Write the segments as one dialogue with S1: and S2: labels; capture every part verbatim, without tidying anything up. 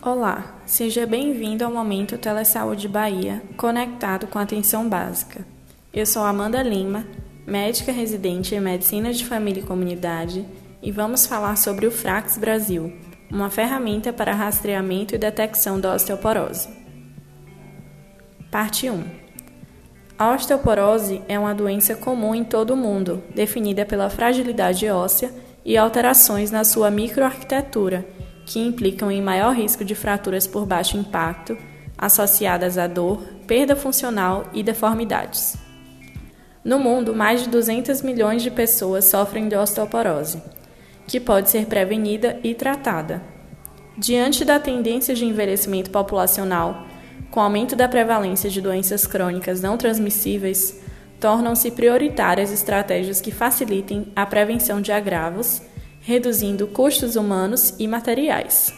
S1: Olá, seja bem-vindo ao Momento Telesaúde Bahia, conectado com atenção básica. Eu sou Amanda Lima, médica residente em Medicina de Família e Comunidade, e vamos falar sobre o Frax Brasil, uma ferramenta para rastreamento e detecção da osteoporose. Parte um. A osteoporose é uma doença comum em todo o mundo, definida pela fragilidade óssea e alterações na sua microarquitetura, que implicam em maior risco de fraturas por baixo impacto, associadas à dor, perda funcional e deformidades. No mundo, mais de duzentos milhões de pessoas sofrem de osteoporose, que pode ser prevenida e tratada. Diante da tendência de envelhecimento populacional, com o aumento da prevalência de doenças crônicas não transmissíveis, tornam-se prioritárias estratégias que facilitem a prevenção de agravos, reduzindo custos humanos e materiais.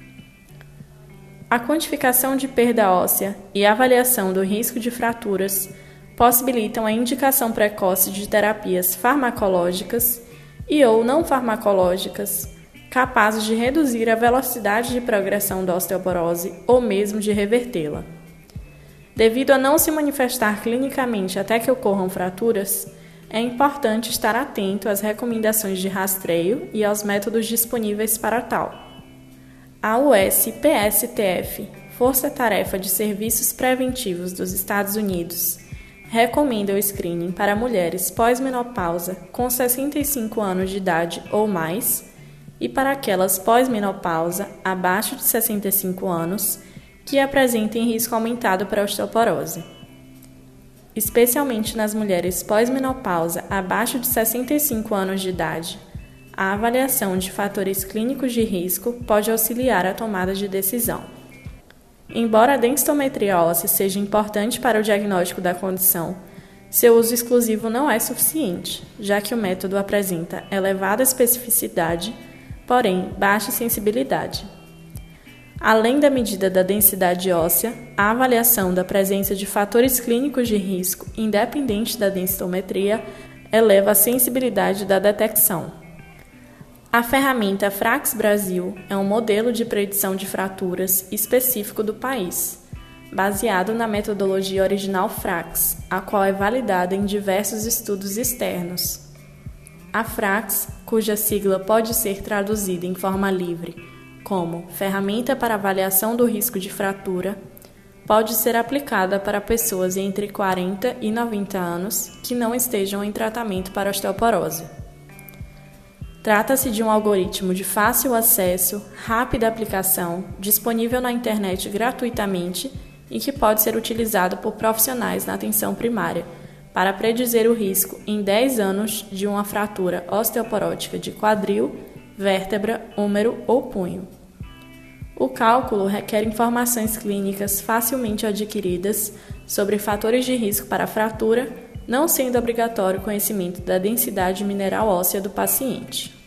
S1: A quantificação de perda óssea e a avaliação do risco de fraturas possibilitam a indicação precoce de terapias farmacológicas e ou não farmacológicas capazes de reduzir a velocidade de progressão da osteoporose ou mesmo de revertê-la. Devido a não se manifestar clinicamente até que ocorram fraturas, é importante estar atento às recomendações de rastreio e aos métodos disponíveis para tal. A U S P S T F, Força Tarefa de Serviços Preventivos dos Estados Unidos, recomenda o screening para mulheres pós-menopausa com sessenta e cinco anos de idade ou mais e para aquelas pós-menopausa abaixo de sessenta e cinco anos que apresentem risco aumentado para osteoporose. Especialmente nas mulheres pós-menopausa abaixo de sessenta e cinco anos de idade, a avaliação de fatores clínicos de risco pode auxiliar a tomada de decisão. Embora a densitometria óssea seja importante para o diagnóstico da condição, seu uso exclusivo não é suficiente, já que o método apresenta elevada especificidade, porém baixa sensibilidade. Além da medida da densidade óssea, a avaliação da presença de fatores clínicos de risco, independente da densitometria, eleva a sensibilidade da detecção. A ferramenta Frax Brasil é um modelo de predição de fraturas específico do país, baseado na metodologia original Frax, a qual é validada em diversos estudos externos. A Frax, cuja sigla pode ser traduzida em forma livre como ferramenta para avaliação do risco de fratura, pode ser aplicada para pessoas entre quarenta e noventa anos que não estejam em tratamento para osteoporose. Trata-se de um algoritmo de fácil acesso, rápida aplicação, disponível na internet gratuitamente e que pode ser utilizado por profissionais na atenção primária para predizer o risco em dez anos de uma fratura osteoporótica de quadril, vértebra, húmero ou punho. O cálculo requer informações clínicas facilmente adquiridas sobre fatores de risco para a fratura, não sendo obrigatório o conhecimento da densidade mineral óssea do paciente.